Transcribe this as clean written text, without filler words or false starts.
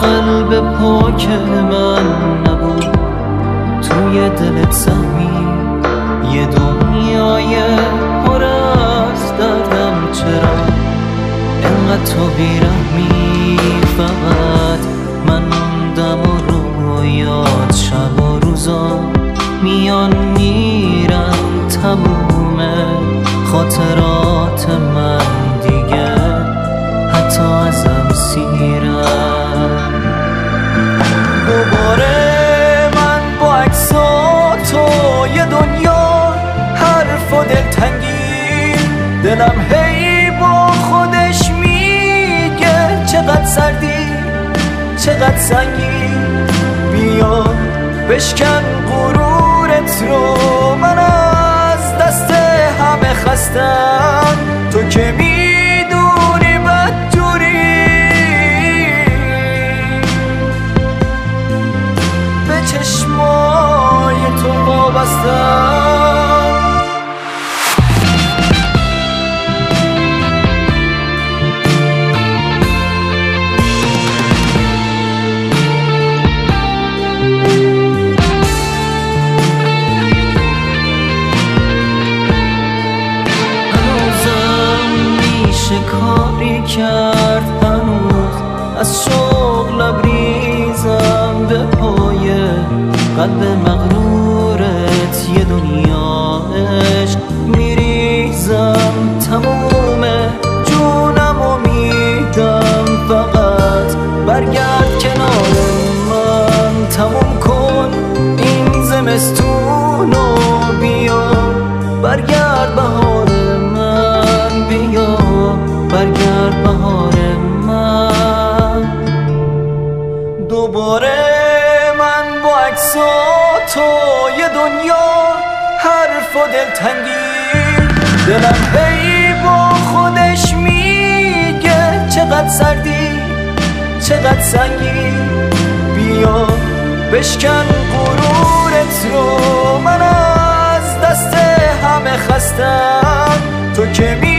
قلب پاک من نبود توی دلت زمین یه دنیای پر از دردم، چرا انقدر تو بیرحمی؟ فقط من موندم و رویات شب و روزا میان میرن، تموم خاطرات من دیگه حتی ازم سیرن. دوباره من با عکساتو یه دنیا حرف و دلتنگی، دلم هی با خودش میگه چقدر سردی چقدر سنگی، بیا بشکن غرورت رو، من از دست همه خستم، تو که میدونی بدجوری به چشمای تو وابستم. کاری کرد هنوز از شوق لبریزم به پای قلب مغرورت، یه دنیا عشق میریزم، تموم جونم و میدم، فقط برگرد کنار من، تموم کن این زمستونو، بیا برگرد بهار من، بیا برگرد بهار من. دوباره من با عکساتو یه دنیا حرف و دلتنگی، دلم هی با خودش میگه چقدر سردی چقدر سنگی، بیا بشکن غرورت رو، من از دست همه خستم، تو که